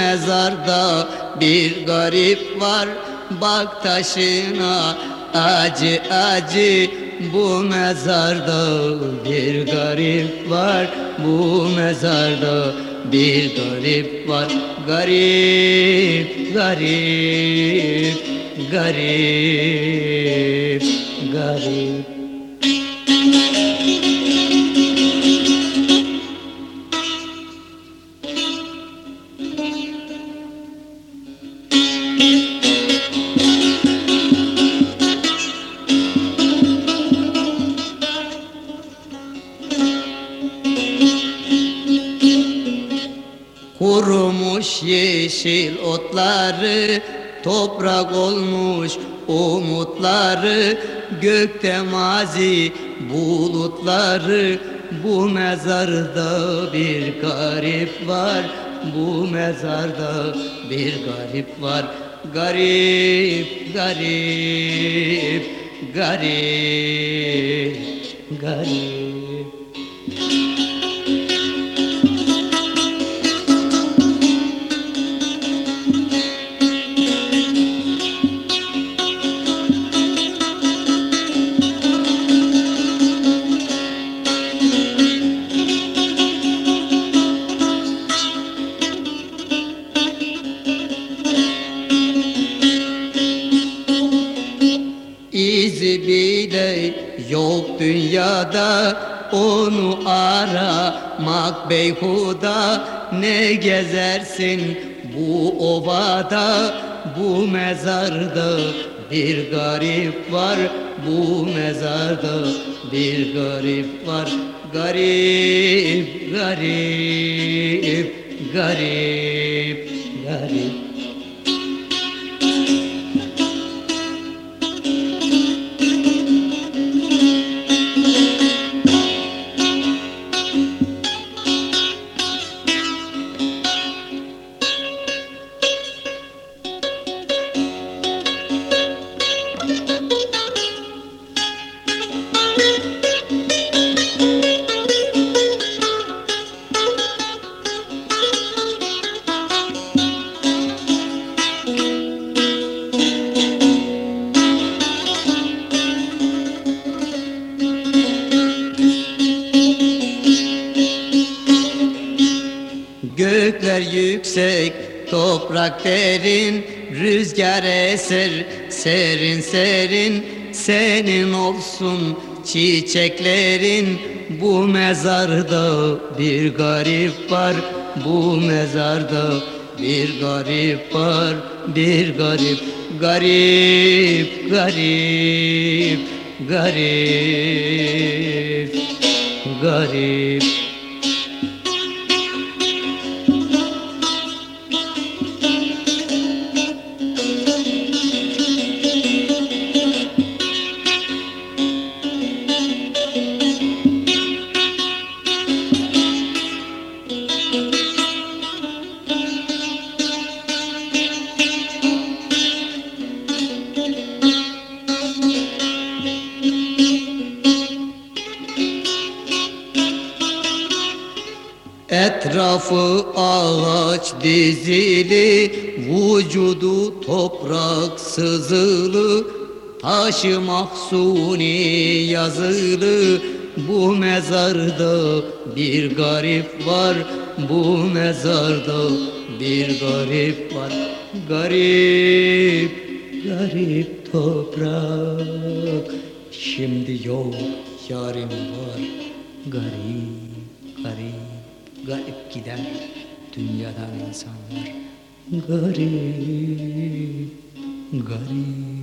mezarda bir garip var. Bak taşına acı acı, bu mezarda bir garip var. Bu mezarda bir garip var. Garip, garip, garip, garip. Kurumuş yeşil otları, toprak olmuş umutları, gökte mazi bulutları. Bu mezarda bir garip var. Bu mezarda bir garip var. Garip, garip, garip, garip. İzi bile yok dünyada, onu aramak beyhuda. Ne gezersin bu ovada, bu mezarda bir garip var. Bu mezarda bir garip var. Garip, garip, garip, garip. Gökler yüksek, toprak derin, rüzgar eser serin serin. Senin olsun çiçeklerin, bu mezarda bir garip var. Bu mezarda bir garip var. Bir garip, garip, garip, garip, garip. Etrafı ağaç dizili, vücudu toprak sızılı. Taşı Mahsuni yazılı, bu mezarda bir garip var. Bu mezarda bir garip var. Garip, garip toprak, şimdi yok yarim var. Garip, garip, garip gider dünyadan insanlar. Garip, garip.